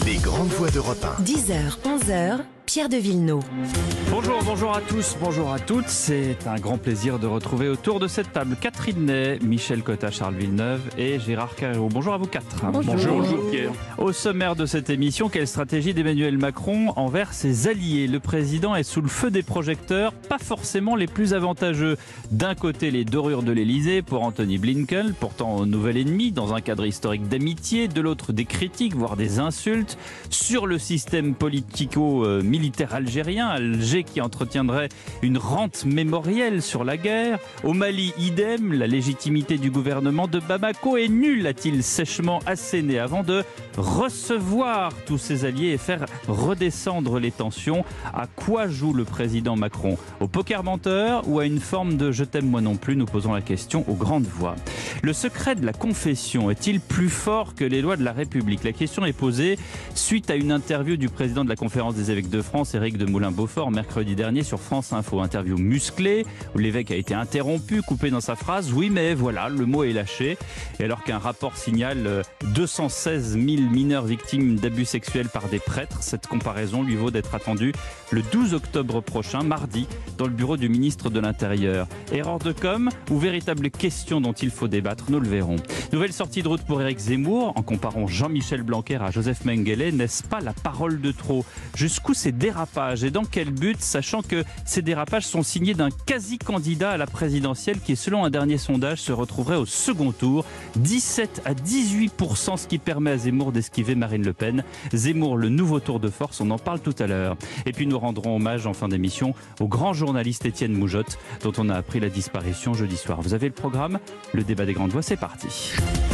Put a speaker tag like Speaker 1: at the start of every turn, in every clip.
Speaker 1: Les grandes voix d'Europe 1.
Speaker 2: 10h, 11h, Pierre de Villeneuve.
Speaker 3: Bonjour à tous, bonjour à toutes. C'est un grand plaisir de retrouver autour de cette table Catherine Ney, Michel Cotta, Charles Villeneuve et Gérard Carreau. Bonjour à vous quatre.
Speaker 4: Bonjour Pierre.
Speaker 3: Au sommaire de cette émission, quelle stratégie d'Emmanuel Macron envers ses alliés? Le président est sous le feu des projecteurs, pas forcément les plus avantageux. D'un côté, les dorures de l'Elysée pour Anthony Blinken, pourtant nouvel ennemi dans un cadre historique d'amitié. De l'autre, des critiques, voire des insultes sur le système politico-militaire algérien. Alger qui entretiendrait une rente mémorielle sur la guerre. Au Mali, idem, la légitimité du gouvernement de Bamako est nulle, a-t-il sèchement asséné avant de recevoir tous ses alliés et faire redescendre les tensions. À quoi joue le président Macron? Au poker menteur ou à une forme de je t'aime moi non plus? Nous posons la question aux grandes voix. Le secret de la confession est-il plus fort que les lois de la République? La question est posée suite à une interview du président de la Conférence des évêques de France, Éric de Moulin-Beaufort, mercredi dernier sur France Info. Interview musclée où l'évêque a été interrompu, coupé dans sa phrase. Oui, mais voilà, le mot est lâché. Et alors qu'un rapport signale 216 000 mineurs victimes d'abus sexuels par des prêtres, cette comparaison lui vaut d'être attendue le 12 octobre prochain, mardi, dans le bureau du ministre de l'Intérieur. Erreur de com' ou véritable question dont il faut débattre, nous le verrons. Nouvelle sortie de route pour Éric Zemmour. En comparant Jean-Michel Blanquer à Joseph Mengele, n'est-ce pas la parole de trop? Jusqu'où ces dérapages et dans quel but, sachant que ces dérapages sont signés d'un quasi-candidat à la présidentielle qui, selon un dernier sondage, se retrouverait au second tour. 17 à 18%, ce qui permet à Zemmour d'esquiver Marine Le Pen. Zemmour, le nouveau tour de force, on en parle tout à l'heure. Et puis nous rendrons hommage en fin d'émission au grand journaliste Étienne Moujotte, dont on a appris la disparition jeudi soir. Vous avez le programme? Le débat des grandes voix, c'est parti.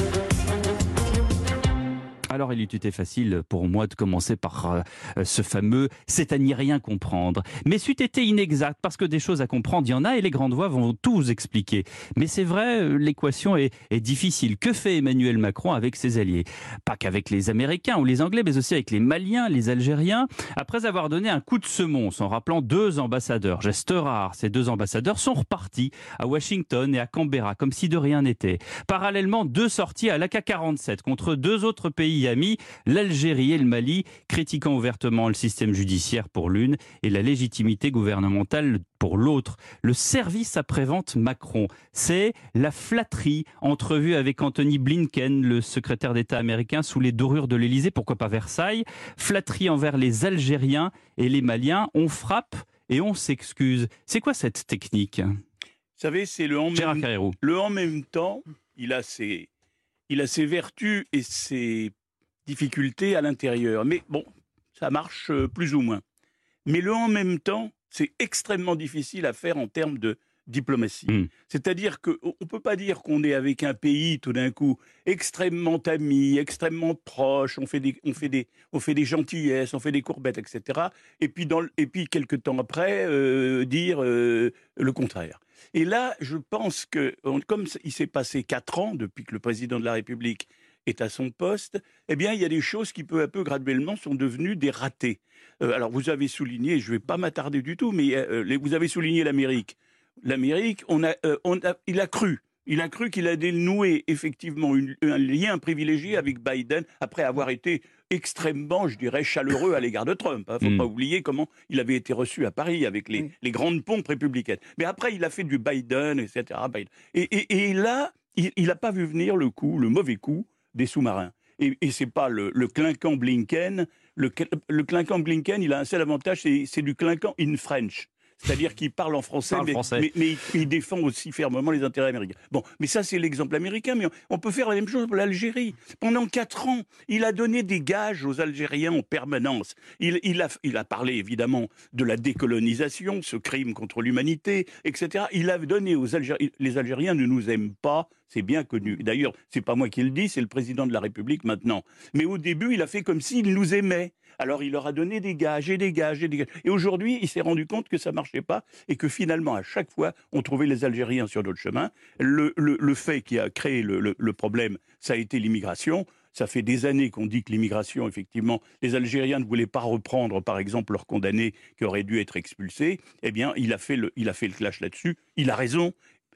Speaker 3: Alors il eût été facile pour moi de commencer par ce fameux « c'est à n'y rien comprendre ». Mais c'eût été inexact parce que des choses à comprendre, il y en a et les grandes voix vont tout vous expliquer. Mais c'est vrai, l'équation est difficile. Que fait Emmanuel Macron avec ses alliés? Pas qu'avec les Américains ou les Anglais, mais aussi avec les Maliens, les Algériens. Après avoir donné un coup de semonce en rappelant 2 ambassadeurs, geste rare, ces 2 ambassadeurs sont repartis à Washington et à Canberra, comme si de rien n'était. Parallèlement, 2 sorties à l'AK-47 contre 2 autres pays amis, l'Algérie et le Mali, critiquant ouvertement le système judiciaire pour l'une et la légitimité gouvernementale pour l'autre. Le service après-vente Macron, c'est la flatterie, entrevue avec Anthony Blinken, le secrétaire d'État américain, sous les dorures de l'Elysée, pourquoi pas Versailles. Flatterie envers les Algériens et les Maliens, on frappe et on s'excuse. C'est quoi cette technique?
Speaker 4: Vous savez, c'est le en même temps, il a ses vertus et ses difficultés à l'intérieur. Mais bon, ça marche plus ou moins. Mais le en même temps, c'est extrêmement difficile à faire en termes de diplomatie. C'est-à-dire qu'on ne peut pas dire qu'on est avec un pays tout d'un coup extrêmement ami, extrêmement proche, on fait des gentillesses, on fait des courbettes, etc. Et puis quelque temps après, dire le contraire. Et là, je pense que, comme il s'est passé 4 ans depuis que le président de la République est à son poste, eh bien, il y a des choses qui, peu à peu, graduellement, sont devenues des ratés. Alors, vous avez souligné, je ne vais pas m'attarder du tout, mais vous avez souligné l'Amérique. L'Amérique, il a cru qu'il allait nouer effectivement un lien privilégié avec Biden, après avoir été extrêmement, je dirais, chaleureux à l'égard de Trump. Il ne faut pas oublier comment il avait été reçu à Paris avec les grandes pompes républicaines. Mais après, il a fait du Biden, etc. Et là, il n'a pas vu venir le mauvais coup des sous-marins. Et c'est pas le clinquant Blinken. Le clinquant Blinken, il a un seul avantage, c'est du clinquant in French. C'est-à-dire qu'il parle en français, mais il défend aussi fermement les intérêts américains. Bon, mais ça, c'est l'exemple américain, mais on peut faire la même chose pour l'Algérie. Pendant 4 ans, il a donné des gages aux Algériens en permanence. Il a parlé, évidemment, de la décolonisation, ce crime contre l'humanité, etc. Il a donné aux Algériens... Les Algériens ne nous aiment pas, c'est bien connu. D'ailleurs, c'est pas moi qui le dis, c'est le président de la République maintenant. Mais au début, il a fait comme s'il nous aimait. Alors il leur a donné des gages et des gages et des gages. Et aujourd'hui, il s'est rendu compte que ça ne marchait pas et que finalement, à chaque fois, on trouvait les Algériens sur notre chemin. Le fait qui a créé le problème, ça a été l'immigration. Ça fait des années qu'on dit que l'immigration, effectivement, les Algériens ne voulaient pas reprendre, par exemple, leurs condamnés qui auraient dû être expulsés. Eh bien, il a fait le clash là-dessus. Il a raison.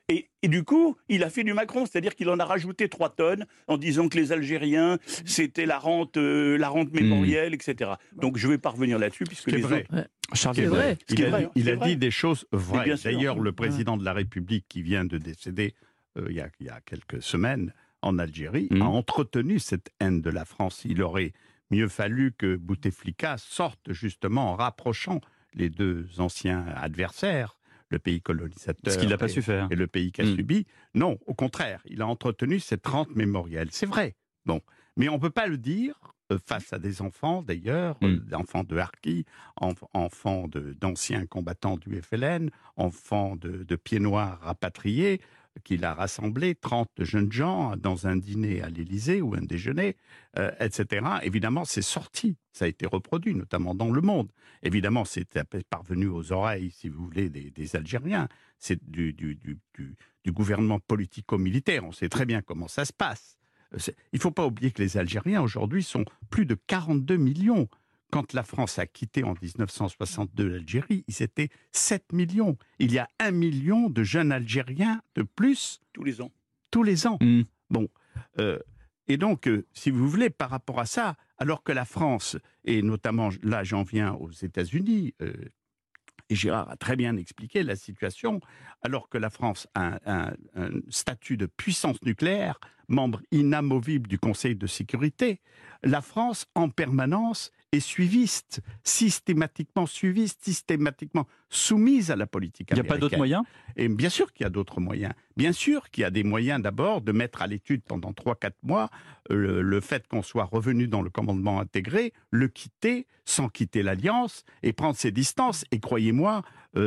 Speaker 4: Et du coup, il a fait du Macron, c'est-à-dire qu'il en a rajouté 3 tonnes en disant que les Algériens, c'était la rente mémorielle, etc. Donc je ne vais pas revenir là-dessus, puisque
Speaker 1: c'est vrai.
Speaker 3: Charles,
Speaker 1: vrai. Il a
Speaker 4: vrai.
Speaker 1: dit des choses vraies. D'ailleurs,
Speaker 4: sûr.
Speaker 1: le président de la République qui vient de décéder il y a quelques semaines en Algérie a entretenu cette haine de la France. Il aurait mieux fallu que Bouteflika sorte justement en rapprochant les deux anciens adversaires, le pays colonisateur
Speaker 3: ce qu'il n'a pas su faire.
Speaker 1: et le pays qui a subi. Non, au contraire, il a entretenu cette rente mémorielle. C'est vrai. Bon, mais on ne peut pas le dire face à des enfants, d'ailleurs, enfants de harkis, enfants d'anciens combattants du FLN, enfants de pieds noirs rapatriés, qu'il a rassemblés, 30 jeunes gens, dans un dîner à l'Élysée ou un déjeuner, etc. Évidemment, c'est sorti, ça a été reproduit, notamment dans Le Monde. Évidemment, c'est parvenu aux oreilles, si vous voulez, des Algériens. C'est du gouvernement politico-militaire. On sait très bien comment ça se passe. Il ne faut pas oublier que les Algériens, aujourd'hui, sont plus de 42 millions. Quand la France a quitté en 1962 l'Algérie, ils étaient 7 millions. Il y a 1 million de jeunes Algériens de plus.
Speaker 4: Tous les ans.
Speaker 1: Tous les ans. Bon. Et donc, si vous voulez, par rapport à ça, alors que la France, et notamment, là j'en viens aux États-Unis, et Gérard a très bien expliqué la situation, alors que la France a un statut de puissance nucléaire, membre inamovible du Conseil de sécurité, la France, en permanence, est suiviste, systématiquement suiviste, systématiquement soumise à la politique américaine.
Speaker 3: Il n'y a pas d'autres moyens ?
Speaker 1: Et bien sûr qu'il y a d'autres moyens. Bien sûr qu'il y a des moyens d'abord de mettre à l'étude pendant 3-4 mois le fait qu'on soit revenu dans le commandement intégré, le quitter sans quitter l'Alliance et prendre ses distances. Et croyez-moi,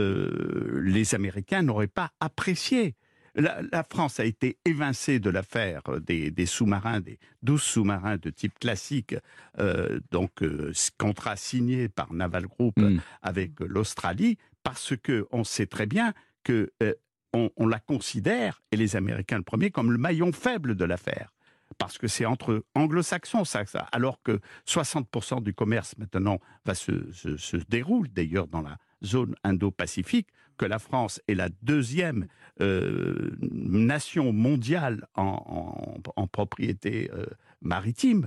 Speaker 1: les Américains n'auraient pas apprécié. La France a été évincée de l'affaire des sous-marins, des 12 sous-marins de type classique, contrat signé par Naval Group avec l'Australie, parce qu'on sait très bien que on la considère, et les Américains le premier, comme le maillon faible de l'affaire. Parce que c'est entre anglo-saxons, ça. Alors que 60% du commerce maintenant se déroule d'ailleurs dans la zone Indo-Pacifique, que la France est la deuxième nation mondiale en propriété maritime.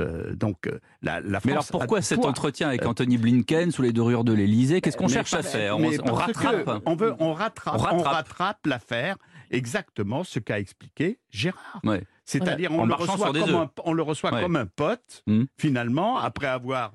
Speaker 1: La France.
Speaker 3: Mais alors pourquoi cet entretien avec Anthony Blinken sous les dorures de l'Élysée ? Qu'est-ce qu'on cherche à faire ? On rattrape.
Speaker 1: On rattrape l'affaire, exactement ce qu'a expliqué Gérard.
Speaker 3: Ouais.
Speaker 1: C'est-à-dire on le reçoit comme un pote, finalement, après avoir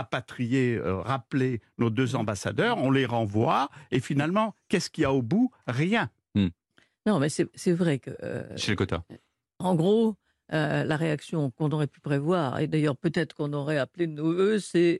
Speaker 1: rappelé nos 2 ambassadeurs, on les renvoie, et finalement, qu'est-ce qu'il y a au bout ? Rien.
Speaker 5: Non, mais c'est vrai que...
Speaker 3: Chez le quota.
Speaker 5: En gros, la réaction qu'on aurait pu prévoir, et d'ailleurs peut-être qu'on aurait appelé de nos voeux, c'est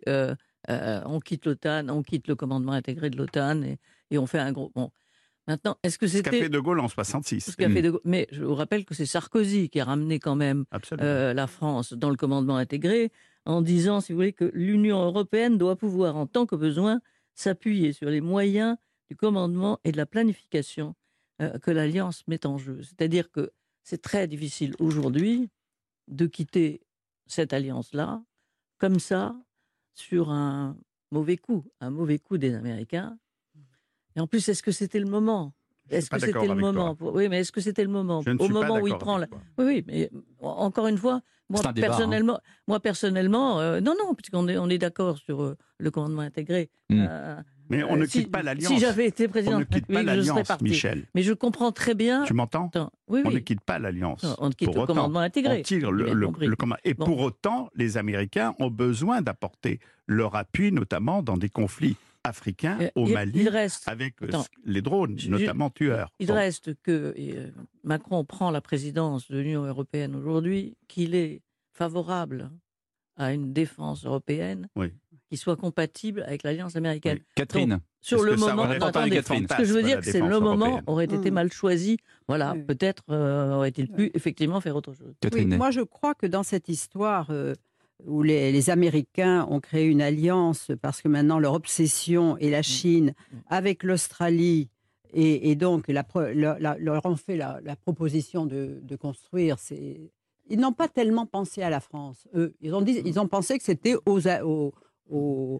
Speaker 5: on quitte l'OTAN, on quitte le commandement intégré de l'OTAN, et on fait un gros... Bon. Maintenant, est-ce que c'était...
Speaker 1: Ce qu'a fait De Gaulle en 66.
Speaker 5: Mais je vous rappelle que c'est Sarkozy qui a ramené quand même la France dans le commandement intégré, en disant, si vous voulez, que l'Union européenne doit pouvoir, en tant que besoin, s'appuyer sur les moyens du commandement et de la planification que l'Alliance met en jeu. C'est-à-dire que c'est très difficile aujourd'hui de quitter cette alliance-là, comme ça, sur un mauvais coup des Américains. Et en plus, est-ce que c'était le moment ? Est-ce que c'était le moment ? Oui, mais est-ce que c'était le moment ? Au moment où il prend la... Oui, mais encore une fois, moi personnellement, non, puisqu'on est d'accord sur le commandement intégré.
Speaker 1: Mais on ne quitte pas l'Alliance.
Speaker 5: Si j'avais été président
Speaker 1: de la République, je serais parti. Michel.
Speaker 5: Mais je comprends très bien...
Speaker 1: Tu m'entends ?
Speaker 5: Oui.
Speaker 1: On ne quitte pas l'Alliance.
Speaker 5: Non, on quitte le commandement intégré.
Speaker 1: On tire le commandement. Et pour autant, les Américains ont besoin d'apporter leur appui, notamment dans des conflits africains, au Mali, avec les drones, notamment tueurs.
Speaker 5: Il reste que Macron prend la présidence de l'Union européenne aujourd'hui, qu'il est favorable à une défense européenne qui soit compatible avec l'Alliance américaine.
Speaker 3: Oui. Catherine,
Speaker 5: donc, sur le moment, ce que je veux dire, c'est que le moment aurait été mal choisi. Voilà, peut-être aurait-il pu effectivement faire autre chose.
Speaker 6: Oui, moi, je crois que dans cette histoire où les Américains ont créé une alliance parce que maintenant leur obsession est la Chine avec l'Australie et donc leur ont fait la proposition de construire. Ils n'ont pas tellement pensé à la France. Eux, ils ont pensé que c'était aux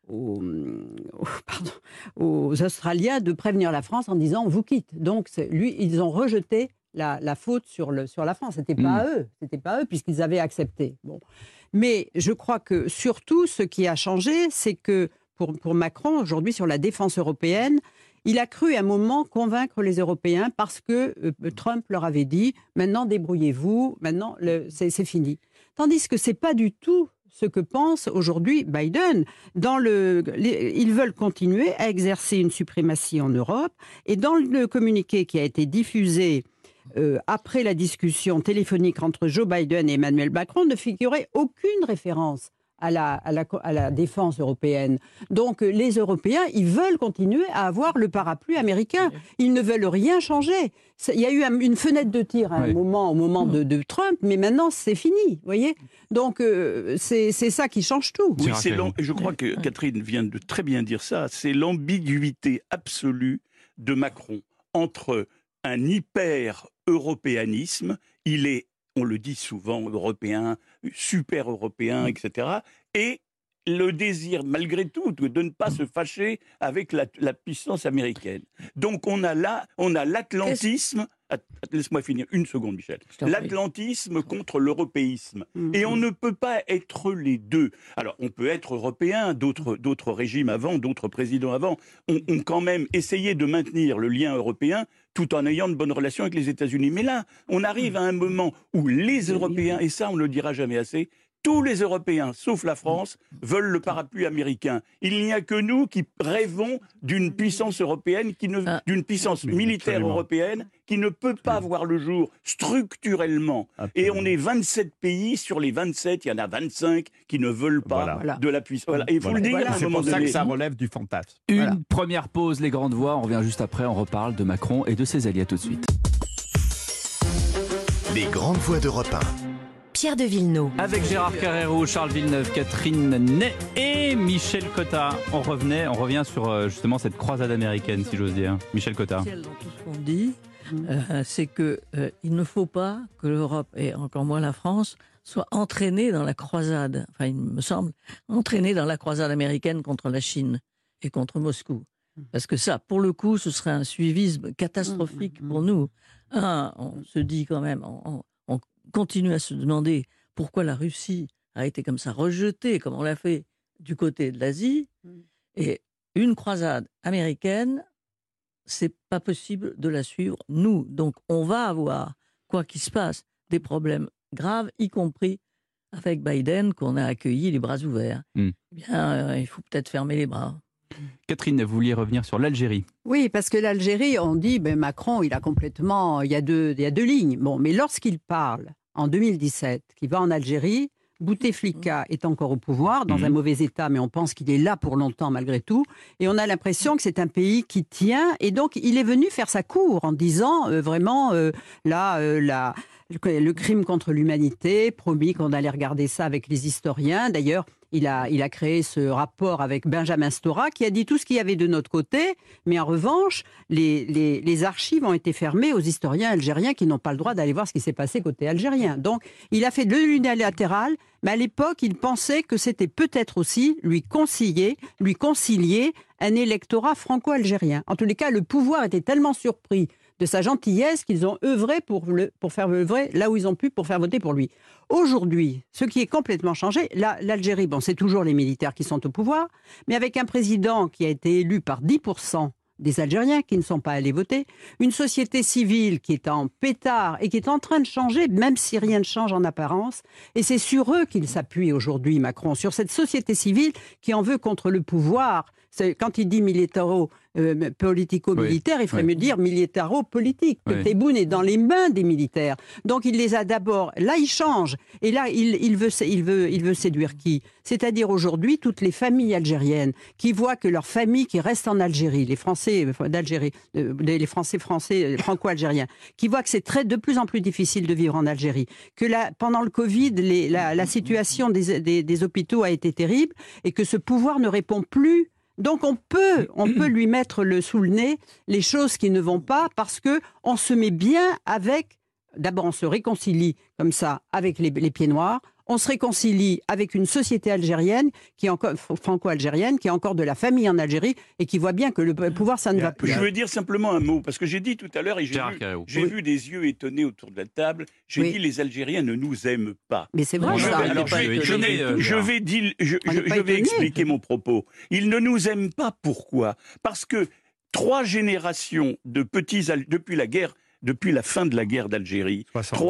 Speaker 6: aux Australiens de prévenir la France en disant on vous quitte. Donc ils ont rejeté la faute sur la France. C'était pas à eux puisqu'ils avaient accepté. Bon. Mais je crois que surtout ce qui a changé, c'est que pour Macron aujourd'hui sur la défense européenne, il a cru à un moment convaincre les Européens parce que Trump leur avait dit maintenant débrouillez-vous, maintenant c'est fini. Tandis que c'est pas du tout ce que pense aujourd'hui Biden. Ils veulent continuer à exercer une suprématie en Europe. Et dans le communiqué qui a été diffusé après la discussion téléphonique entre Joe Biden et Emmanuel Macron, ne figurait aucune référence à la défense européenne. Donc les Européens, ils veulent continuer à avoir le parapluie américain. Ils ne veulent rien changer. Il y a eu une fenêtre de tir au moment de Trump, mais maintenant c'est fini, vous voyez. Donc c'est ça qui change tout.
Speaker 4: Oui, je crois que Catherine vient de très bien dire ça. C'est l'ambiguïté absolue de Macron entre un hyper-européanisme, il est, on le dit souvent, européen, super européen, etc. Et le désir, malgré tout, de ne pas se fâcher avec la puissance américaine. Donc on a l'atlantisme... Laisse-moi finir une seconde, Michel. L'atlantisme contre l'européisme. Et on ne peut pas être les deux. Alors, on peut être européen, d'autres régimes avant, d'autres présidents avant, ont quand même essayé de maintenir le lien européen tout en ayant de bonnes relations avec les États-Unis. Mais là, on arrive à un moment où les Européens, et ça on ne le dira jamais assez, tous les Européens, sauf la France, veulent le parapluie américain. Il n'y a que nous qui rêvons d'une puissance européenne, d'une puissance militaire européenne qui ne peut pas voir le jour structurellement. Absolument. Et on est 27 pays, sur les 27, il y en a 25 qui ne veulent pas de la puissance. Voilà. Et il faut le dire.
Speaker 1: C'est pour ça que ça relève du fantasme.
Speaker 3: Une première pause, les grandes voix. On revient juste après, on reparle de Macron et de ses alliés. À tout de suite.
Speaker 2: Les grandes voix d'Europe 1. Pierre de Villeneuve.
Speaker 3: Avec Gérard Carrero, Charles Villeneuve, Catherine Ney et Michel Cotta. On revient sur justement cette croisade américaine, si j'ose dire. Michel Cotta.
Speaker 5: Dans tout ce qu'on dit, c'est que il ne faut pas que l'Europe, et encore moins la France, soit entraînée dans la croisade, enfin il me semble, entraînée dans la croisade américaine contre la Chine et contre Moscou. Parce que ça, pour le coup, ce serait un suivisme catastrophique pour nous. On se dit quand même... on continue à se demander pourquoi la Russie a été comme ça rejetée, comme on l'a fait du côté de l'Asie. Et une croisade américaine, c'est pas possible de la suivre, nous. Donc on va avoir, quoi qu'il se passe, des problèmes graves, y compris avec Biden, qu'on a accueilli les bras ouverts. Eh bien, il faut peut-être fermer les bras.
Speaker 3: Catherine, vous vouliez revenir sur l'Algérie.
Speaker 6: Oui, parce que l'Algérie, on dit, Macron, il y a deux lignes. Bon, mais lorsqu'il parle en 2017, qu'il va en Algérie, Bouteflika est encore au pouvoir, dans un mauvais état, mais on pense qu'il est là pour longtemps malgré tout. Et on a l'impression que c'est un pays qui tient. Et donc, il est venu faire sa cour en disant vraiment, le crime contre l'humanité, promis qu'on allait regarder ça avec les historiens. D'ailleurs, il a créé ce rapport avec Benjamin Stora qui a dit tout ce qu'il y avait de notre côté, mais en revanche, les archives ont été fermées aux historiens algériens qui n'ont pas le droit d'aller voir ce qui s'est passé côté algérien. Donc, il a fait de l'unilatéral, mais à l'époque, il pensait que c'était peut-être aussi lui concilier un électorat franco-algérien. En tous les cas, le pouvoir était tellement surpris de sa gentillesse qu'ils ont œuvré pour faire œuvrer là où ils ont pu pour faire voter pour lui. Aujourd'hui, ce qui est complètement changé, l'Algérie, c'est toujours les militaires qui sont au pouvoir, mais avec un président qui a été élu par 10% des Algériens qui ne sont pas allés voter, une société civile qui est en pétard et qui est en train de changer, même si rien ne change en apparence, et c'est sur eux qu'il s'appuie aujourd'hui, Macron, sur cette société civile qui en veut contre le pouvoir. Quand il dit politico-militaire, il ferait mieux dire militaro-politique. Que Tebboune est dans les mains des militaires. Donc il les a d'abord. Là, il change. Et là, il veut séduire qui ? C'est-à-dire aujourd'hui toutes les familles algériennes qui voient que leurs familles qui restent en Algérie, les Français d'Algérie, les Français franco-algériens, qui voient que c'est de plus en plus difficile de vivre en Algérie, que pendant le Covid, la situation des hôpitaux a été terrible et que ce pouvoir ne répond plus. Donc on peut lui mettre sous le nez les choses qui ne vont pas parce que on se met bien avec. D'abord, on se réconcilie comme ça avec les pieds noirs. on se réconcilie avec une société algérienne, qui est encore franco-algérienne, qui a encore de la famille en Algérie et qui voit bien que le pouvoir, ça ne va plus.
Speaker 4: Je veux dire simplement un mot, parce que j'ai dit tout à l'heure, et j'ai vu des yeux étonnés autour de la table, j'ai dit les Algériens ne nous aiment pas.
Speaker 6: Mais c'est vrai,
Speaker 4: je vais expliquer mon propos. Ils ne nous aiment pas, pourquoi ? Parce que 3 générations de depuis la fin de la guerre d'Algérie,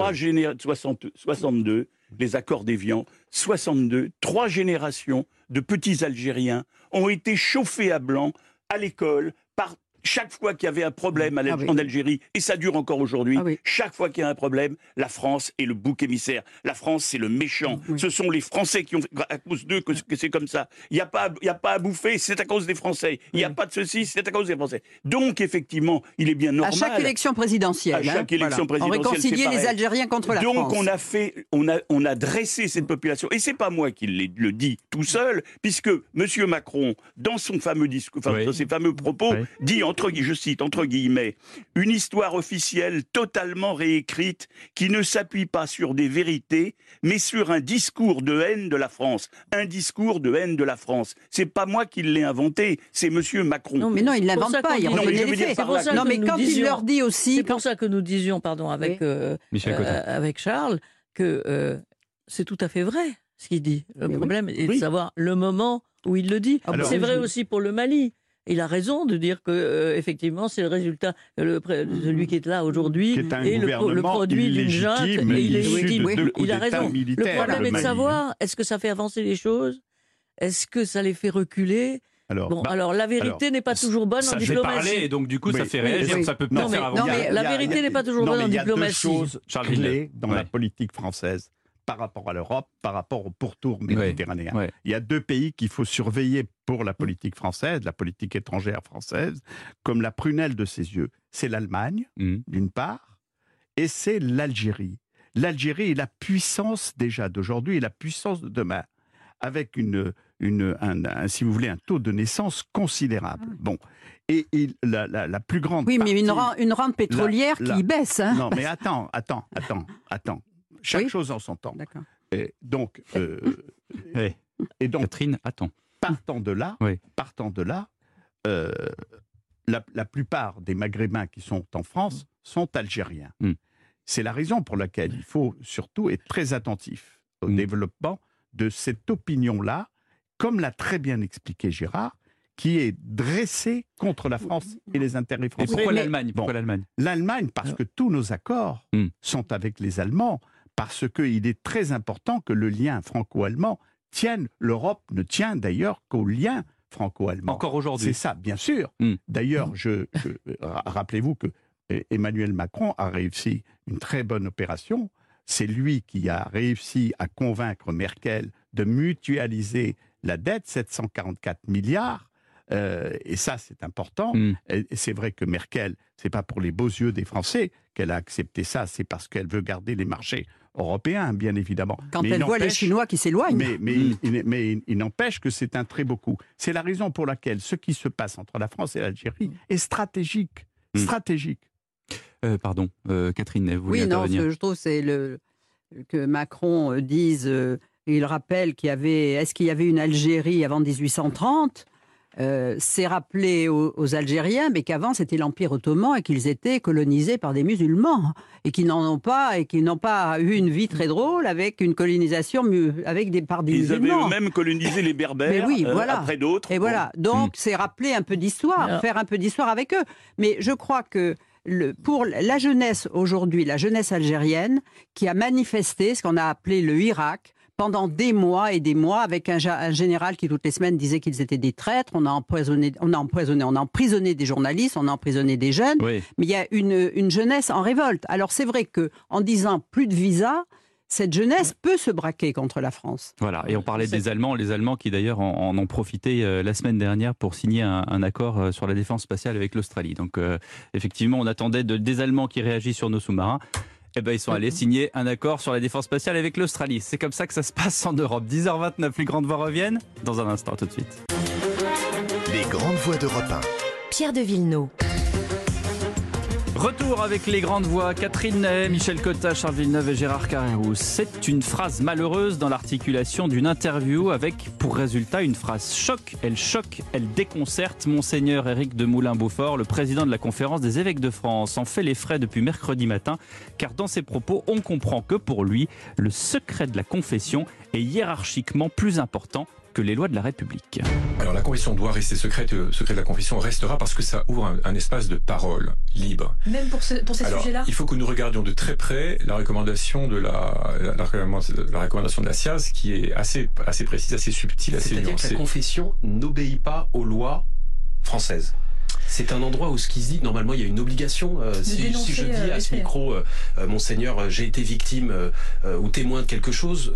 Speaker 4: 62, les accords d'Évian, 62, 3 générations de petits Algériens ont été chauffés à blanc à l'école par chaque fois qu'il y avait un problème en Algérie, et ça dure encore aujourd'hui, chaque fois qu'il y a un problème, la France est le bouc émissaire. La France, c'est le méchant. Ce sont les Français qui ont, à cause d'eux, que c'est comme ça. Il n'y a pas à bouffer, c'est à cause des Français. Il n'y a pas de ceci, c'est à cause des Français. Donc, effectivement, il est bien normal.
Speaker 6: À chaque élection présidentielle. On réconciliait les Algériens contre la France.
Speaker 4: Donc, on a dressé cette population. Et c'est pas moi qui le dis tout seul, puisque M. Macron, dans son fameux discours, dans ses fameux propos, dit je cite, entre guillemets, une histoire officielle totalement réécrite qui ne s'appuie pas sur des vérités, mais sur un discours de haine de la France. Un discours de haine de la France. C'est pas moi qui l'ai inventé, c'est Monsieur Macron.
Speaker 6: Non, mais non, il l'invente pas, il reconnaît les faits. Non, mais quand il leur dit aussi...
Speaker 5: C'est pour ça que nous disions, avec Charles, que c'est tout à fait vrai, ce qu'il dit. Le problème est de savoir le moment où il le dit. C'est vrai aussi pour le Mali. Il a raison de dire que effectivement c'est le résultat, celui qui est là aujourd'hui et le produit d'une junte et illégitime. Il a raison. Le problème est de savoir, est-ce que ça fait avancer les choses ? Est-ce que ça les fait reculer ? Alors la vérité n'est pas toujours bonne en diplomatie.
Speaker 3: Ça fait parler et donc du coup ça fait réagir, ça peut pas faire avancer.
Speaker 5: Non mais la vérité n'est pas toujours bonne en diplomatie.
Speaker 1: Il y a 2 choses clés dans la politique française par rapport à l'Europe, par rapport au pourtour méditerranéen. Il y a 2 pays qu'il faut surveiller pour la politique française, la politique étrangère française, comme la prunelle de ses yeux. C'est l'Allemagne, d'une part, et c'est l'Algérie. L'Algérie est la puissance déjà d'aujourd'hui et la puissance de demain, avec si vous voulez, un taux de naissance considérable. Bon. Et la plus grande partie...
Speaker 6: mais une rente pétrolière qui baisse. Hein.
Speaker 1: Non, mais attends. Chaque chose en son temps.
Speaker 6: D'accord.
Speaker 1: Et donc,
Speaker 3: Catherine, attends.
Speaker 1: Partant de là, la plupart des Maghrébins qui sont en France sont algériens. C'est la raison pour laquelle il faut surtout être très attentif au développement de cette opinion-là, comme l'a très bien expliqué Gérard, qui est dressée contre la France et les intérêts français.
Speaker 3: Et pourquoi l'Allemagne ?
Speaker 1: L'Allemagne, parce que tous nos accords sont avec les Allemands, parce qu'il est très important que le lien franco-allemand tienne. L'Europe ne tient d'ailleurs qu'au lien franco-allemand.
Speaker 3: Encore aujourd'hui.
Speaker 1: C'est ça, bien sûr. D'ailleurs, rappelez-vous que Emmanuel Macron a réussi une très bonne opération. C'est lui qui a réussi à convaincre Merkel de mutualiser la dette, 744 milliards. Et ça, c'est important. Et c'est vrai que Merkel, c'est pas pour les beaux yeux des Français qu'elle a accepté ça, c'est parce qu'elle veut garder les marchés européens, bien évidemment.
Speaker 6: Quand elle voit les Chinois qui s'éloignent.
Speaker 1: Mais il n'empêche que c'est un très beau coup. C'est la raison pour laquelle ce qui se passe entre la France et l'Algérie est stratégique.
Speaker 3: Pardon, Catherine, vous voulez intervenir ?
Speaker 6: Ce que je trouve, c'est que Macron dise, il rappelle est-ce qu'il y avait une Algérie avant 1830 ? C'est rappelé aux Algériens, mais qu'avant c'était l'Empire ottoman et qu'ils étaient colonisés par des musulmans et qu'ils n'ont pas eu une vie très drôle avec une colonisation par des musulmans.
Speaker 4: Ils avaient eux-mêmes colonisé les Berbères après d'autres.
Speaker 6: Et voilà, donc c'est rappeler un peu d'histoire, faire un peu d'histoire avec eux. Mais je crois que pour la jeunesse aujourd'hui, la jeunesse algérienne qui a manifesté ce qu'on a appelé le Hirak, pendant des mois et des mois, avec un général qui toutes les semaines disait qu'ils étaient des traîtres. On a emprisonné des journalistes, on a emprisonné des jeunes. Mais il y a une jeunesse en révolte. Alors c'est vrai que en disant plus de visa, cette jeunesse peut se braquer contre la France.
Speaker 3: Voilà, et on parlait des Allemands, les Allemands qui d'ailleurs en ont profité la semaine dernière pour signer un accord sur la défense spatiale avec l'Australie. Donc effectivement, on attendait des Allemands qui réagissent sur nos sous-marins. Ils sont allés signer un accord sur la défense spatiale avec l'Australie. C'est comme ça que ça se passe en Europe. 10h29, les grandes voix reviennent dans un instant, tout de suite.
Speaker 2: Les grandes voix d'Europe 1. Pierre de Villeneuve.
Speaker 3: Retour avec les grandes voix, Catherine Ney, Michel Cotta, Charles Villeneuve et Gérard Carrérous. C'est une phrase malheureuse dans l'articulation d'une interview avec, pour résultat, une phrase choc, elle déconcerte. Monseigneur Éric de Moulin-Beaufort, le président de la Conférence des évêques de France, en fait les frais depuis mercredi matin, car dans ses propos, on comprend que pour lui, le secret de la confession est hiérarchiquement plus important que les lois de la République.
Speaker 7: Alors la confession doit rester secrète, le secret de la confession restera parce que ça ouvre un espace de parole libre.
Speaker 8: Même pour ces sujets-là.
Speaker 7: Il faut que nous regardions de très près la recommandation de la recommandation de la SIAZ qui est assez précise, assez subtile, assez nuancée.
Speaker 9: C'est-à-dire que la confession n'obéit pas aux lois françaises. C'est un endroit où ce qui se dit, normalement, il y a une obligation. Si je dis à ce micro, Monseigneur, j'ai été victime ou témoin de quelque chose,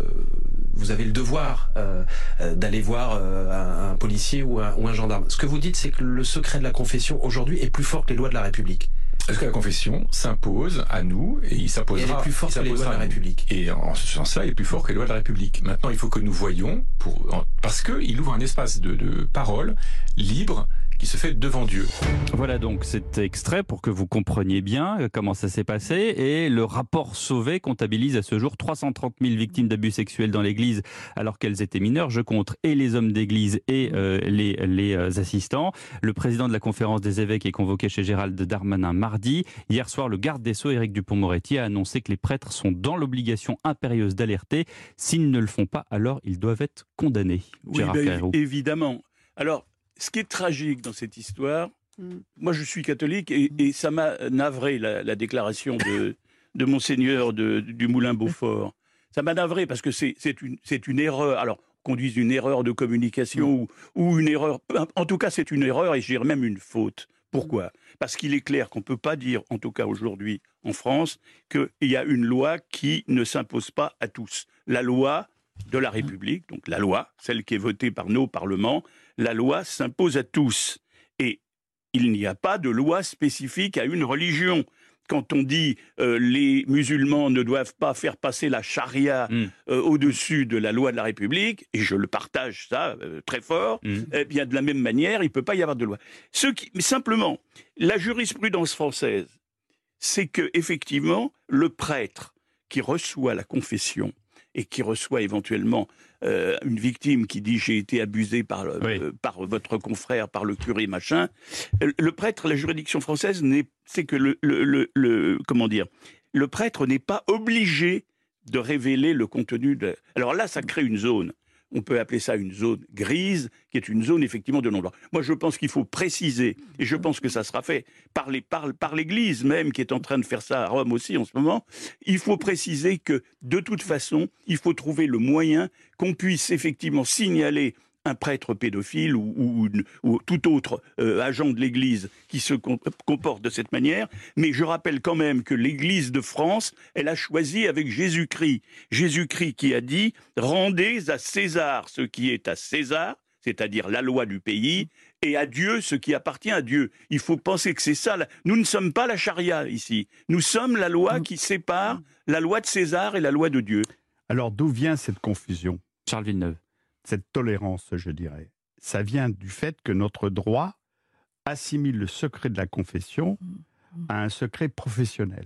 Speaker 9: vous avez le devoir d'aller voir un policier ou un gendarme. Ce que vous dites, c'est que le secret de la confession, aujourd'hui, est plus fort que les lois de la République.
Speaker 7: Parce que la confession s'impose à nous et il s'imposera.
Speaker 9: Elle est plus forte que les lois de la République.
Speaker 7: Et en ce sens-là, il est plus fort que les lois de la République. Maintenant, il faut que nous voyions, parce qu'il ouvre un espace de parole libre qui se fait devant Dieu.
Speaker 3: Voilà donc cet extrait pour que vous compreniez bien comment ça s'est passé. Et le rapport Sauvé comptabilise à ce jour 330 000 victimes d'abus sexuels dans l'Église alors qu'elles étaient mineures. Je compte et les hommes d'Église et les assistants. Le président de la Conférence des évêques est convoqué chez Gérald Darmanin mardi. Hier soir, le garde des Sceaux, Éric Dupond-Moretti, a annoncé que les prêtres sont dans l'obligation impérieuse d'alerter. S'ils ne le font pas, alors ils doivent être condamnés.
Speaker 4: Oui, évidemment. Alors, ce qui est tragique dans cette histoire, moi je suis catholique et ça m'a navré la déclaration de Monseigneur du Moulin-Beaufort. Ça m'a navré parce que c'est une erreur. Alors, qu'on dise une erreur de communication ou une erreur. En tout cas, c'est une erreur et je dirais même une faute. Pourquoi ? Parce qu'il est clair qu'on ne peut pas dire, en tout cas aujourd'hui en France, qu'il y a une loi qui ne s'impose pas à tous. La loi de la République, donc la loi, celle qui est votée par nos parlements, la loi s'impose à tous. Et il n'y a pas de loi spécifique à une religion. Quand on dit les musulmans ne doivent pas faire passer la charia au-dessus de la loi de la République, et je le partage ça très fort, eh bien de la même manière, il ne peut pas y avoir de loi. Simplement, la jurisprudence française, c'est que effectivement, le prêtre qui reçoit la confession et qui reçoit éventuellement une victime qui dit « j'ai été abusé par votre confrère, par le curé, machin », le prêtre, la juridiction française, c'est que le prêtre n'est pas obligé de révéler le contenu de... Alors là, ça crée une zone. On peut appeler ça une zone grise, qui est une zone effectivement de non-droit. Moi, je pense qu'il faut préciser, et je pense que ça sera fait par l'Église même, qui est en train de faire ça à Rome aussi en ce moment. Il faut préciser que, de toute façon, il faut trouver le moyen qu'on puisse effectivement signaler un prêtre pédophile ou tout autre agent de l'Église qui se comporte de cette manière. Mais je rappelle quand même que l'Église de France, elle a choisi avec Jésus-Christ. Jésus-Christ qui a dit « Rendez à César ce qui est à César », c'est-à-dire la loi du pays, et à Dieu ce qui appartient à Dieu. Il faut penser que c'est ça. Nous ne sommes pas la charia ici. Nous sommes la loi qui sépare la loi de César et la loi de Dieu.
Speaker 1: Alors d'où vient cette confusion ?
Speaker 3: Charles Villeneuve.
Speaker 1: Cette tolérance, je dirais. Ça vient du fait que notre droit assimile le secret de la confession à un secret professionnel.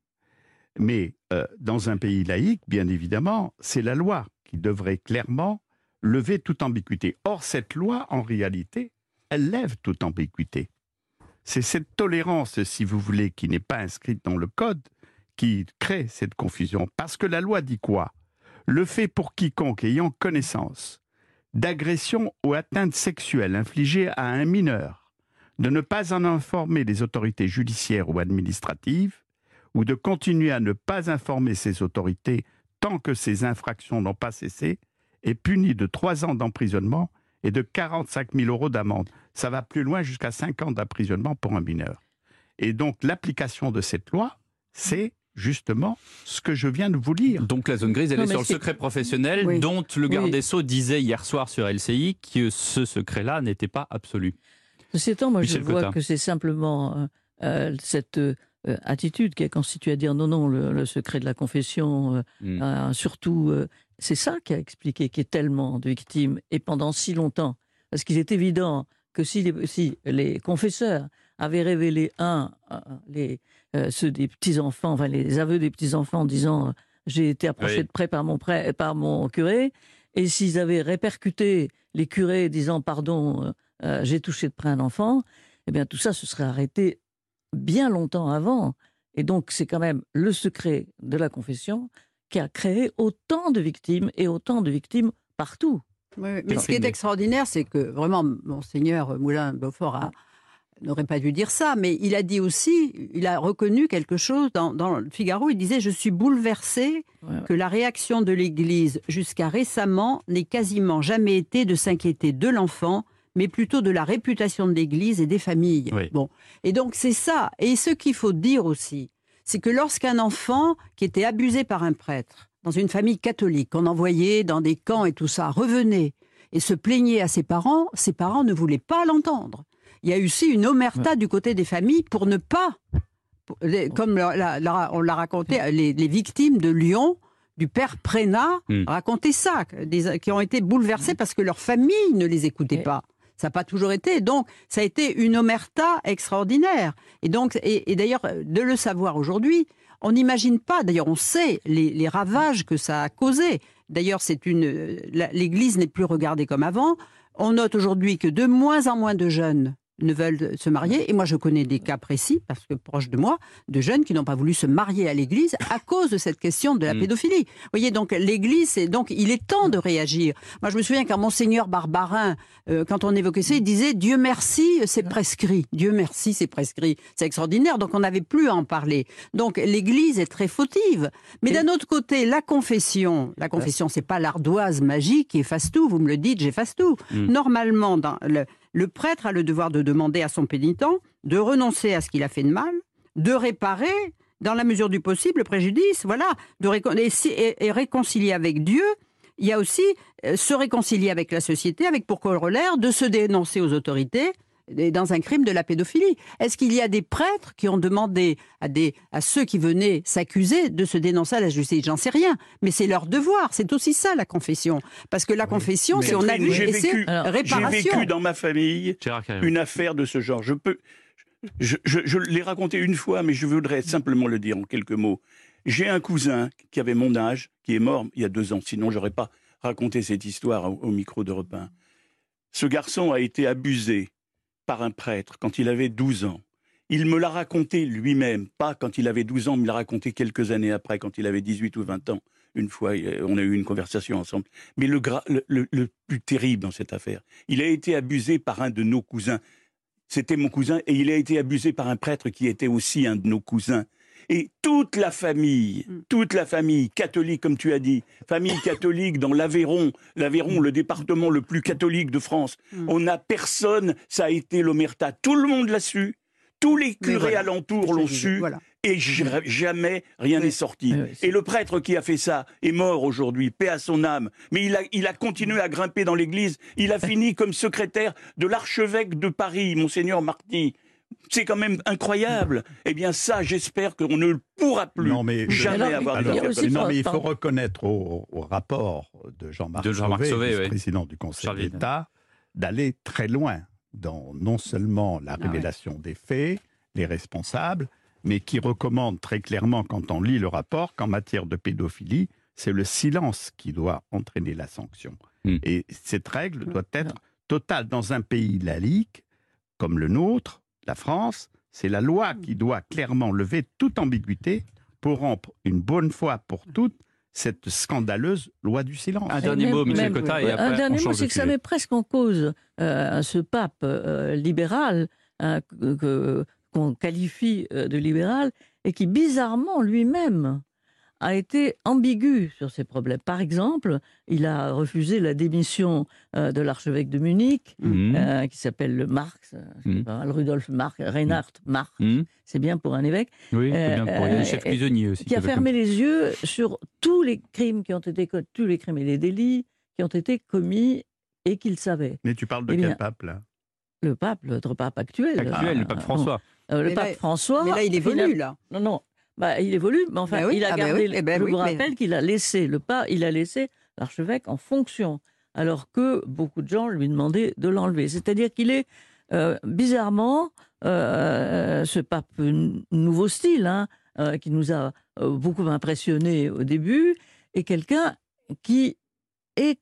Speaker 1: Mais dans un pays laïque, bien évidemment, c'est la loi qui devrait clairement lever toute ambiguïté. Or, cette loi, en réalité, elle lève toute ambiguïté. C'est cette tolérance, si vous voulez, qui n'est pas inscrite dans le code, qui crée cette confusion. Parce que la loi dit quoi ? Le fait pour quiconque ayant connaissance d'agression ou atteinte sexuelle infligée à un mineur, de ne pas en informer les autorités judiciaires ou administratives, ou de continuer à ne pas informer ces autorités tant que ces infractions n'ont pas cessé, est puni de 3 ans d'emprisonnement et de 45 000 € d'amende. Ça va plus loin jusqu'à 5 ans d'emprisonnement pour un mineur. Et donc l'application de cette loi, c'est justement ce que je viens de vous lire.
Speaker 3: Donc la zone grise, elle est sur le secret professionnel, dont le garde des Sceaux disait hier soir sur LCI que ce secret-là n'était pas absolu.
Speaker 5: Ceci étant, moi je vois que c'est simplement cette attitude qui a constitué à dire non, le secret de la confession, surtout, c'est ça qui a expliqué qu'il y ait tellement de victimes et pendant si longtemps. Parce qu'il est évident que si les confesseurs avait révélé, ceux des petits-enfants, enfin les aveux des petits-enfants disant j'ai été approché de près par mon curé, et s'ils avaient répercuté les curés disant pardon, j'ai touché de près un enfant, eh bien tout ça se serait arrêté bien longtemps avant. Et donc c'est quand même le secret de la confession qui a créé autant de victimes et autant de victimes partout.
Speaker 6: Oui, mais ce qui est extraordinaire, c'est que vraiment, Monseigneur Moulin-Beaufort n'aurait pas dû dire ça, mais il a dit aussi, il a reconnu quelque chose dans le Figaro, il disait « Je suis bouleversé que la réaction de l'Église jusqu'à récemment n'ait quasiment jamais été de s'inquiéter de l'enfant, mais plutôt de la réputation de l'Église et des familles. » Bon. Et donc c'est ça. Et ce qu'il faut dire aussi, c'est que lorsqu'un enfant qui était abusé par un prêtre, dans une famille catholique, qu'on envoyait dans des camps et tout ça, revenait et se plaignait à ses parents ne voulaient pas l'entendre. Il y a eu aussi une omerta du côté des familles pour ne pas, comme on l'a raconté, les victimes de Lyon, du père Prénat, racontaient ça, qui ont été bouleversés parce que leur famille ne les écoutait pas. Ça n'a pas toujours été. Donc, ça a été une omerta extraordinaire. Et donc, et d'ailleurs, de le savoir aujourd'hui, on n'imagine pas, d'ailleurs on sait les ravages que ça a causé. D'ailleurs, l'Église n'est plus regardée comme avant. On note aujourd'hui que de moins en moins de jeunes ne veulent se marier. Et moi, je connais des cas précis, parce que proche de moi, de jeunes qui n'ont pas voulu se marier à l'Église à cause de cette question de la pédophilie. Vous voyez, donc l'Église, donc il est temps de réagir. Moi, je me souviens quand Monseigneur Barbarin, quand on évoquait ça, il disait « Dieu merci, c'est prescrit ». Dieu merci, c'est prescrit. C'est extraordinaire, donc on n'avait plus à en parler. Donc l'Église est très fautive. Mais d'un autre côté, la confession, c'est pas l'ardoise magique qui efface tout. Vous me le dites, j'efface tout. Normalement, le prêtre a le devoir de demander à son pénitent de renoncer à ce qu'il a fait de mal, de réparer, dans la mesure du possible, le préjudice, et réconcilier avec Dieu. Il y a aussi se réconcilier avec la société, avec pour corollaire de se dénoncer aux autorités dans un crime de la pédophilie. Est-ce qu'il y a des prêtres qui ont demandé à ceux qui venaient s'accuser de se dénoncer à la justice? J'en sais rien, mais c'est leur devoir. C'est aussi ça, la confession. Parce que la confession, si on a vu, c'est réparation.
Speaker 4: J'ai vécu dans ma famille une affaire de ce genre. Je l'ai raconté une fois, mais je voudrais simplement le dire en quelques mots. J'ai un cousin qui avait mon âge, qui est mort il y a 2 ans. Sinon, j'aurais pas raconté cette histoire au micro d'Europe 1. Ce garçon a été abusé par un prêtre quand il avait 12 ans. Il me l'a raconté lui-même, pas quand il avait 12 ans, mais il l'a raconté quelques années après, quand il avait 18 ou 20 ans. Une fois, on a eu une conversation ensemble. Mais le plus terrible dans cette affaire, il a été abusé par un de nos cousins. C'était mon cousin, et il a été abusé par un prêtre qui était aussi un de nos cousins. Et toute la famille catholique, comme tu as dit, famille catholique dans l'Aveyron, le département le plus catholique de France, on n'a personne, ça a été l'omerta. Tout le monde l'a su, tous les curés alentours l'ont su, et jamais rien n'est sorti. Et le prêtre qui a fait ça est mort aujourd'hui, paix à son âme. Mais il a continué à grimper dans l'église, il a fini comme secrétaire de l'archevêque de Paris, Monseigneur Marty. C'est quand même incroyable. Eh bien ça, j'espère qu'on ne pourra plus jamais avoir des affaires comme ça.
Speaker 1: Non, mais il faut reconnaître au rapport de Jean-Marc Sauvé, président du Conseil d'État, d'aller très loin dans non seulement la révélation des faits, les responsables, mais qui recommande très clairement, quand on lit le rapport, qu'en matière de pédophilie, c'est le silence qui doit entraîner la sanction. Et cette règle doit être totale. Dans un pays laïque comme le nôtre, la France, c'est la loi qui doit clairement lever toute ambiguïté pour rompre une bonne fois pour toutes cette scandaleuse loi du silence.
Speaker 3: Un dernier mot, Michel Cotta, et après
Speaker 5: un dernier mot, c'est que ça met presque en cause ce pape libéral qu'on qualifie de libéral et qui bizarrement lui-même a été ambigu sur ces problèmes. Par exemple, il a refusé la démission de l'archevêque de Munich, qui s'appelle le Marx, Rudolf Marx, Reinhard Marx, c'est bien pour un évêque.
Speaker 3: Oui, c'est bien pour un chef prisonnier aussi.
Speaker 5: Qui a fermé les yeux sur tous les crimes tous les crimes et les délits qui ont été commis et qu'il savait.
Speaker 1: Mais tu parles de quel pape, là?
Speaker 5: Le pape, notre pape actuel.
Speaker 3: Le pape François.
Speaker 5: François.
Speaker 6: Mais là, il évolue, là.
Speaker 5: Non. Il évolue, mais enfin, il a gardé. Je vous rappelle qu'il a laissé il a laissé l'archevêque en fonction, alors que beaucoup de gens lui demandaient de l'enlever. C'est-à-dire qu'il est bizarrement, ce pape nouveau style, qui nous a beaucoup impressionnés au début, est quelqu'un qui est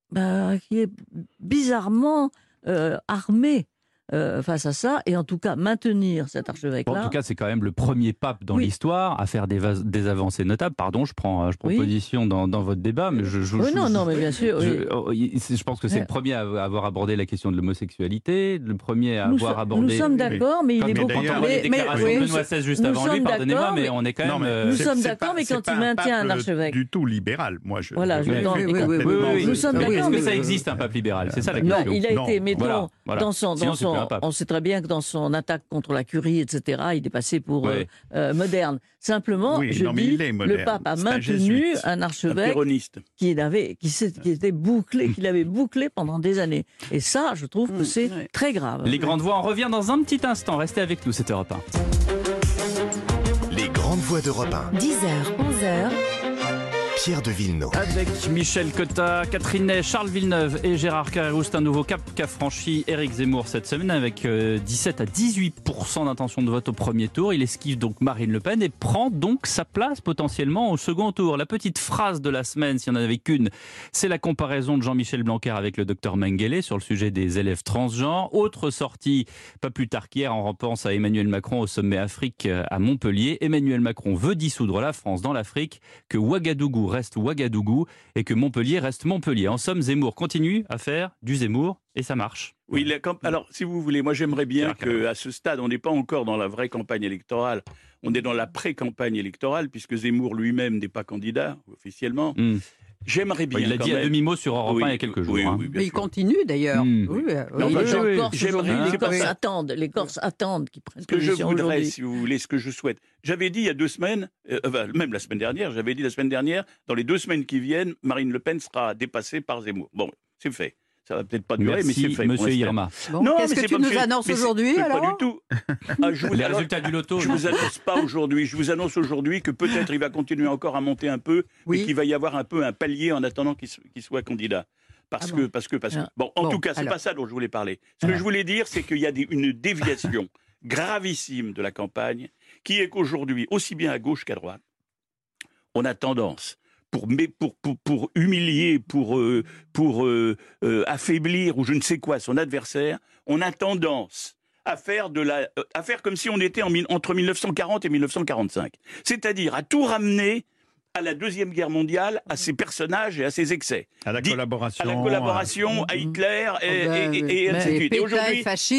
Speaker 5: bizarrement armé face à ça, et en tout cas maintenir cet archevêque-là.
Speaker 3: En tout cas, c'est quand même le premier pape dans l'histoire à faire des avancées notables. Pardon, je prends position dans votre débat, mais
Speaker 5: mais bien sûr.
Speaker 3: Je pense que c'est le premier à avoir abordé la question de l'homosexualité, le premier à avoir abordé.
Speaker 5: Nous sommes d'accord, mais il est beaucoup.
Speaker 3: Les déclarations de Benoît XVI juste avant lui, pardonnez-moi, mais on est quand même.
Speaker 5: Nous sommes d'accord, mais quand il maintient un archevêque.
Speaker 1: Du tout libéral, moi je.
Speaker 5: Voilà,
Speaker 3: nous sommes d'accord. Est-ce que ça existe un pape libéral? C'est ça la question.
Speaker 5: Non, il a été, mais dans son. On sait très bien que dans son attaque contre la curie, etc., il est passé pour moderne. Simplement, le pape a maintenu un archevêque qui était bouclé, qu'il avait bouclé pendant des années. Et ça, je trouve que c'est très grave.
Speaker 3: Les grandes voix, on revient dans un petit instant. Restez avec nous, c'est Europe 1.
Speaker 2: Les grandes voix d'Europe 1. 10h, 11h. Pierre de Villeneuve.
Speaker 3: Avec Michel Cotta, Catherine Ney, Charles Villeneuve et Gérard Carrérou, c'est un nouveau cap qu'a franchi Éric Zemmour cette semaine avec 17 à 18% d'intention de vote au premier tour. Il esquive donc Marine Le Pen et prend donc sa place potentiellement au second tour. La petite phrase de la semaine, s'il n'y en avait qu'une, c'est la comparaison de Jean-Michel Blanquer avec le docteur Mengele sur le sujet des élèves transgenres. Autre sortie, pas plus tard qu'hier, en réponse à Emmanuel Macron au sommet Afrique à Montpellier. Emmanuel Macron veut dissoudre la France dans l'Afrique, que Ouagadougou reste Ouagadougou et que Montpellier reste Montpellier. En somme, Zemmour continue à faire du Zemmour et ça marche.
Speaker 4: Oui, alors si vous voulez, moi j'aimerais bien qu'à ce stade, on n'est pas encore dans la vraie campagne électorale, on est dans la pré-campagne électorale puisque Zemmour lui-même n'est pas candidat officiellement. J'aimerais bien.
Speaker 3: Il l'a dit à demi-mot sur Europe 1 il y a quelques jours.
Speaker 6: Mais il continue d'ailleurs.
Speaker 5: Les Corses attendent qu'ils prennent
Speaker 4: ce que je voudrais, si vous voulez, ce que je souhaite. J'avais dit il y a 2 semaines, même la semaine dernière, dans les 2 semaines qui viennent, Marine Le Pen sera dépassée par Zemmour. Bon, c'est fait. Ça va peut-être pas durer, mais c'est fait.
Speaker 3: Monsieur Irma.
Speaker 6: Bon, non, qu'est-ce que tu nous annonces aujourd'hui alors ?
Speaker 4: Pas du tout.
Speaker 3: Les résultats du loto.
Speaker 4: Je vous annonce pas aujourd'hui. Je vous annonce aujourd'hui que peut-être il va continuer encore à monter un peu, et qu'il va y avoir un peu un palier en attendant qu'il soit candidat. Parce que. Bon, en tout cas, c'est pas ça dont je voulais parler. Ce que je voulais dire, c'est qu'il y a une déviation gravissime de la campagne, qui est qu'aujourd'hui, aussi bien à gauche qu'à droite, on a tendance. Pour humilier, pour affaiblir ou je ne sais quoi son adversaire, on a tendance à faire comme si on était entre 1940 et 1945. C'est-à-dire à tout ramener à la Deuxième Guerre mondiale, à ses personnages et à ses excès.
Speaker 1: À la collaboration,
Speaker 4: à Hitler et ainsi de suite. Et aujourd'hui,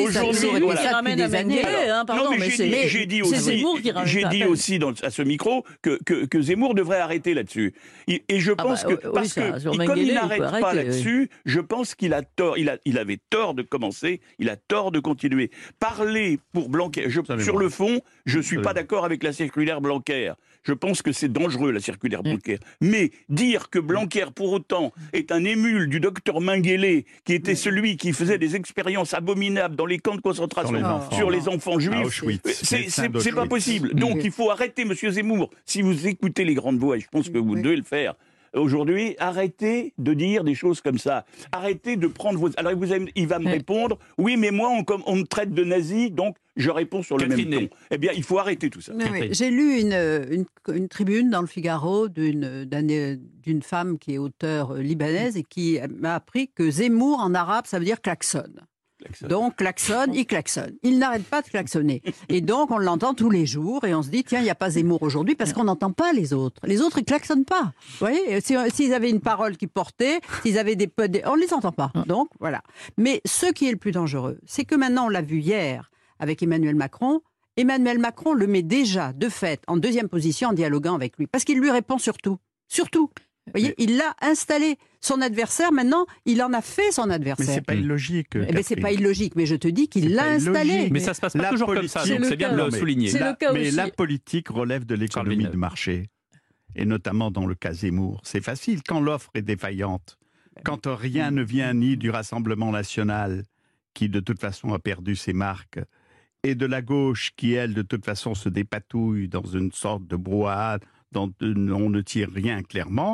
Speaker 4: j'ai dit aussi à ce micro que Zemmour devrait arrêter là-dessus. Et je pense comme il n'arrête pas là-dessus, je pense qu'il a tort. Il avait tort de commencer, il a tort de continuer. Parler pour Blanquer. Sur le fond, je ne suis pas d'accord avec la circulaire Blanquer. Je pense que c'est dangereux, la circulaire Blanquer. Mais dire que Blanquer, pour autant, est un émule du docteur Mengele, qui était celui qui faisait des expériences abominables dans les camps de concentration sur les enfants juifs, c'est pas possible. Donc il faut arrêter, monsieur Zemmour. Si vous écoutez les grandes voix, et je pense que vous devez le faire, aujourd'hui, arrêtez de dire des choses comme ça. Arrêtez de prendre vos... Alors il va me répondre, oui, mais moi, on me traite de nazi, donc je réponds sur le même ton. Eh bien, il faut arrêter tout ça.
Speaker 6: J'ai lu une tribune dans le Figaro d'une femme qui est auteure libanaise et qui m'a appris que Zemmour, en arabe, ça veut dire klaxonne. Donc, klaxonne, il klaxonne. Il n'arrête pas de klaxonner. Et donc, on l'entend tous les jours et on se dit, tiens, il n'y a pas Zemmour aujourd'hui parce qu'on n'entend pas les autres. Les autres, ils klaxonnent pas. Vous voyez, s'ils avaient une parole qui portait, s'ils avaient on ne les entend pas. Donc, voilà. Mais ce qui est le plus dangereux, c'est que maintenant, on l'a vu hier avec Emmanuel Macron. Emmanuel Macron le met déjà, de fait, en deuxième position en dialoguant avec lui. Parce qu'il lui répond surtout. Surtout. Vous voyez, il l'a installé. Son adversaire, maintenant, il en a fait son adversaire.
Speaker 1: Mais c'est pas illogique.
Speaker 6: Mais c'est pas illogique, mais je te dis qu'il l'a installé.
Speaker 3: Mais ça se passe pas toujours comme ça, donc c'est bien de le souligner.
Speaker 1: Mais la politique relève de l'économie de marché, et notamment dans le cas Zemmour. C'est facile quand l'offre est défaillante, quand rien ne vient ni du Rassemblement national, qui de toute façon a perdu ses marques, et de la gauche qui, elle, de toute façon se dépatouille dans une sorte de brouhaha dont on ne tire rien clairement.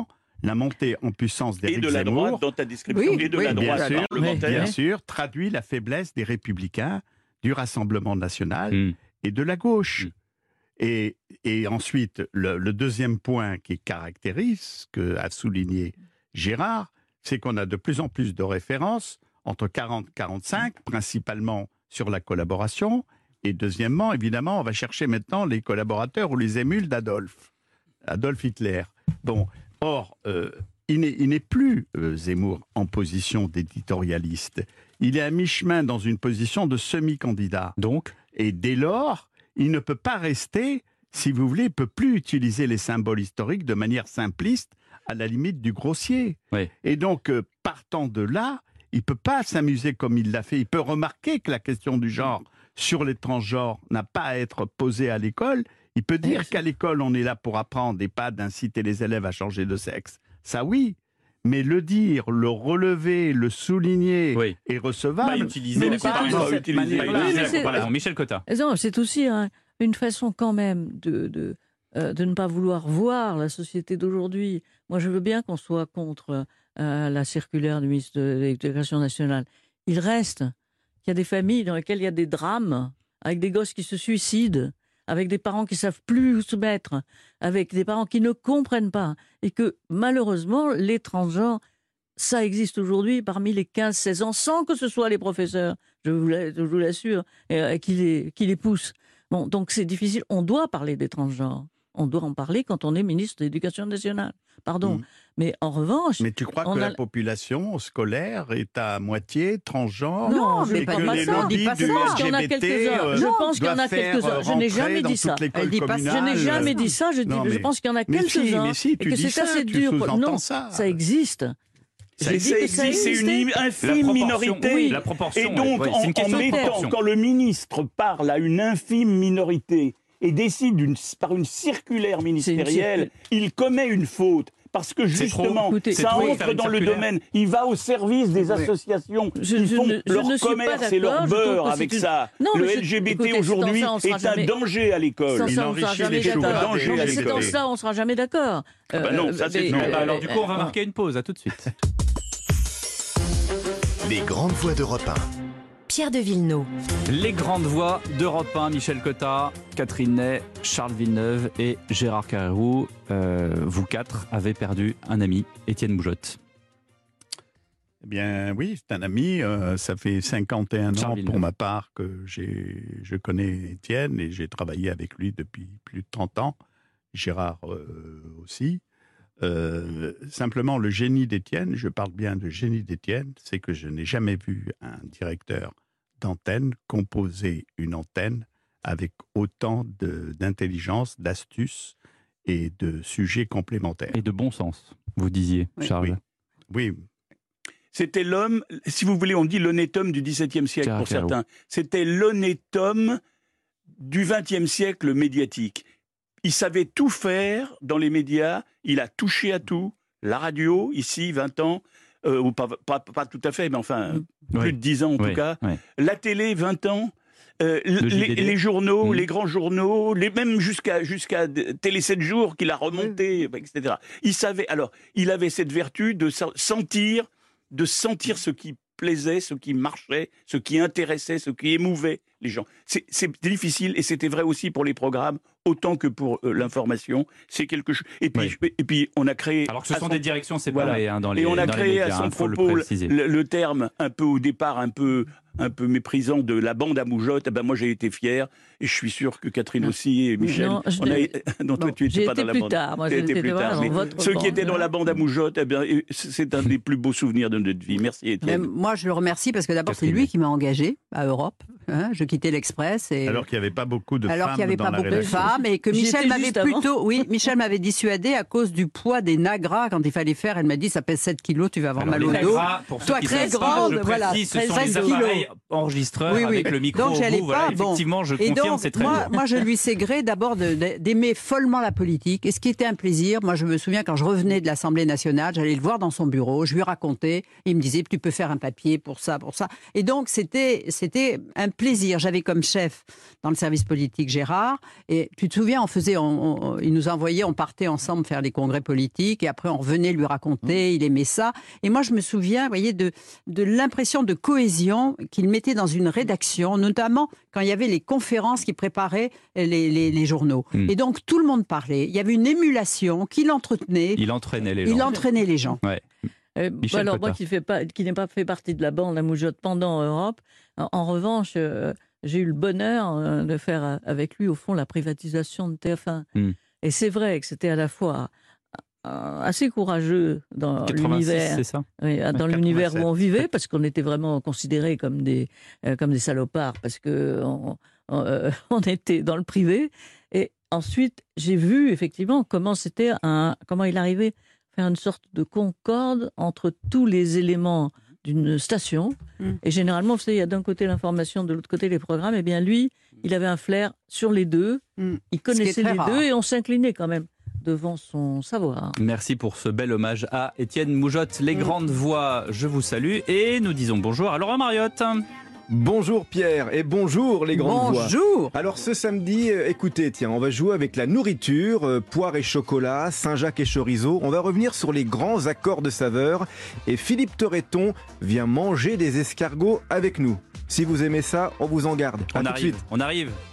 Speaker 1: la montée en puissance d'Éric
Speaker 4: Zemmour. Et de la droite dans ta description, et de la droite parlementaire.
Speaker 1: Bien sûr, traduit la faiblesse des Républicains, du Rassemblement national et de la gauche. Et ensuite, le deuxième point qui caractérise ce qu'a souligné Gérard, c'est qu'on a de plus en plus de références entre 40 et 45, principalement sur la collaboration. Et deuxièmement, évidemment, on va chercher maintenant les collaborateurs ou les émules d'Adolf Hitler. Bon, or, il n'est plus, Zemmour, en position d'éditorialiste. Il est à mi-chemin dans une position de semi-candidat.
Speaker 3: Donc,
Speaker 1: et dès lors, il ne peut pas rester, si vous voulez, il ne peut plus utiliser les symboles historiques de manière simpliste, à la limite du grossier.
Speaker 3: Oui.
Speaker 1: Et donc, partant de là, il ne peut pas s'amuser comme il l'a fait. Il peut remarquer que la question du genre sur les transgenres n'a pas à être posée à l'école. Il peut dire qu'à l'école, on est là pour apprendre et pas d'inciter les élèves à changer de sexe. Ça, oui. Mais le dire, le relever, le souligner est recevable.
Speaker 3: Michel Cotta.
Speaker 5: C'est aussi une façon quand même de ne pas vouloir voir la société d'aujourd'hui. Moi, je veux bien qu'on soit contre la circulaire du ministre de l'Éducation nationale. Il reste qu'il y a des familles dans lesquelles il y a des drames, avec des gosses qui se suicident, avec des parents qui ne savent plus où se mettre, avec des parents qui ne comprennent pas. Et que, malheureusement, les transgenres, ça existe aujourd'hui parmi les 15-16 ans, sans que ce soit les professeurs, je vous l'assure, qui les poussent. Bon, donc c'est difficile. On doit parler des transgenres. On doit en parler quand on est ministre de l'Éducation nationale. Pardon. Mais en revanche...
Speaker 1: Mais tu crois que la population scolaire est à moitié transgenre?
Speaker 5: Non, mais pas ça. On dit pas ça. Je pense qu'il y en a quelques-uns. Je n'ai jamais dit ça. Je n'ai jamais dit ça. Je pense qu'il y en a quelques-uns. Et que c'est assez dur. Non, ça existe.
Speaker 4: C'est une infime minorité.
Speaker 3: Oui. La proportion.
Speaker 4: Et donc, quand le ministre parle à une infime minorité et décide par une circulaire ministérielle, il commet une faute. Parce que justement, ça entre dans le domaine. Il va au service des associations qui font leur commerce et leur beurre avec ça. Le LGBT aujourd'hui est un danger à l'école.
Speaker 5: Il enrichit les choses. C'est dans ça, on ne sera jamais d'accord.
Speaker 4: Non, ça c'est sûr.
Speaker 3: Alors du coup, on va marquer une pause. À tout de suite.
Speaker 2: Les grandes voix d'Europe 1.
Speaker 8: Pierre de Villeneuve.
Speaker 3: Les grandes voix d'Europe 1, Michel Cotta, Catherine Ney, Charles Villeneuve et Gérard Carrérou. Vous quatre avez perdu un ami, Étienne Boujotte.
Speaker 1: Eh bien oui, c'est un ami. Ça fait 51 ans pour ma part que je connais Étienne et j'ai travaillé avec lui depuis plus de 30 ans. Gérard aussi. Simplement, le génie d'Étienne, je parle bien de génie d'Étienne, c'est que je n'ai jamais vu un directeur d'antenne composer une antenne avec autant
Speaker 3: d'intelligence,
Speaker 1: d'astuce et de sujets complémentaires.
Speaker 3: Et de bon sens, vous disiez, Charles.
Speaker 1: Oui.
Speaker 4: C'était l'homme, si vous voulez, on dit l'honnête homme du XVIIe siècle pour certains. C'était l'honnête homme du XXe siècle médiatique. Il savait tout faire dans les médias, il a touché à tout. La radio, ici, 20 ans, ou pas tout à fait, mais enfin, plus de 10 ans en tout cas. La télé, 20 ans. Les journaux, les grands journaux, même jusqu'à Télé 7 jours qu'il a remonté, etc. Il avait cette vertu de sentir ce qui plaisait, ce qui marchait, ce qui intéressait, ce qui émouvait les gens. C'est difficile et c'était vrai aussi pour les programmes autant que pour l'information. C'est quelque chose. Et puis on a créé.
Speaker 3: Alors que ce sont des directions séparées dans les.
Speaker 4: Et on a créé
Speaker 3: médias,
Speaker 4: à son propos le terme un peu au départ un peu méprisant de la bande à Boujotte. Moi j'ai été fier et je suis sûr que Catherine aussi et Michel. Toi tu n'étais pas dans la bande. Tu étais plus tard. Ceux qui étaient dans la bande à Boujotte, c'est un des plus beaux souvenirs de notre vie. Merci Étienne.
Speaker 6: Moi je le remercie parce que d'abord c'est lui qui m'a engagé à Europe. Je quittais l'Express.
Speaker 1: Alors qu'il n'y avait pas beaucoup de femmes dans la rédaction. Alors qu'il n'y avait pas beaucoup de
Speaker 6: femmes et que Michel m'avait Michel m'avait dissuadé à cause du poids des nagras quand il fallait faire. Elle m'a dit ça pèse 7 kilos, tu vas avoir mal au dos.
Speaker 3: Toi très grande, voilà. Ce sont les appareils enregistreurs avec le micro.
Speaker 6: Donc j'allais pas.
Speaker 3: Effectivement, je confirme, c'est très lourd.
Speaker 6: Moi, je lui sais gré d'abord d'aimer follement la politique. Et ce qui était un plaisir, moi je me souviens quand je revenais de l'Assemblée nationale, j'allais le voir dans son bureau, je lui racontais, il me disait tu peux faire un papier pour ça. Et donc c'était un plaisir. J'avais comme chef dans le service politique Gérard, et tu te souviens, il nous envoyait, on partait ensemble faire des congrès politiques, et après on revenait lui raconter, il aimait ça. Et moi je me souviens, vous voyez, de l'impression de cohésion qu'il mettait dans une rédaction, notamment quand il y avait les conférences qui préparaient les journaux. Et donc tout le monde parlait. Il y avait une émulation qu'il entretenait.
Speaker 3: Il entraînait les gens.
Speaker 6: Il entraînait les gens.
Speaker 3: Ouais.
Speaker 5: Alors moi qui n'ai pas fait partie de la bande La Moujotte pendant Europe, en revanche, j'ai eu le bonheur de faire avec lui, au fond, la privatisation de TF1. Et c'est vrai que c'était à la fois assez courageux dans
Speaker 3: 86,
Speaker 5: l'univers,
Speaker 3: c'est ça
Speaker 5: dans l'univers où on vivait, parce qu'on était vraiment considérés comme des salopards, parce qu'on était dans le privé. Et ensuite, j'ai vu effectivement comment il arrivait à faire une sorte de concorde entre tous les éléments d'une station. Et généralement, vous savez, il y a d'un côté l'information, de l'autre côté les programmes. Et bien lui, il avait un flair sur les deux. Il connaissait les deux et on s'inclinait quand même devant son savoir.
Speaker 3: Merci pour ce bel hommage à Étienne Moujotte. Les grandes voix, je vous salue et nous disons bonjour à Laurent Mariotte.
Speaker 8: Bonjour Pierre et bonjour les grandes voix.
Speaker 6: Bonjour.
Speaker 8: Alors ce samedi, écoutez, tiens, on va jouer avec la nourriture, poire et chocolat, Saint-Jacques et chorizo. On va revenir sur les grands accords de saveurs et Philippe Torreton vient manger des escargots avec nous. Si vous aimez ça, on vous en garde.
Speaker 3: On arrive.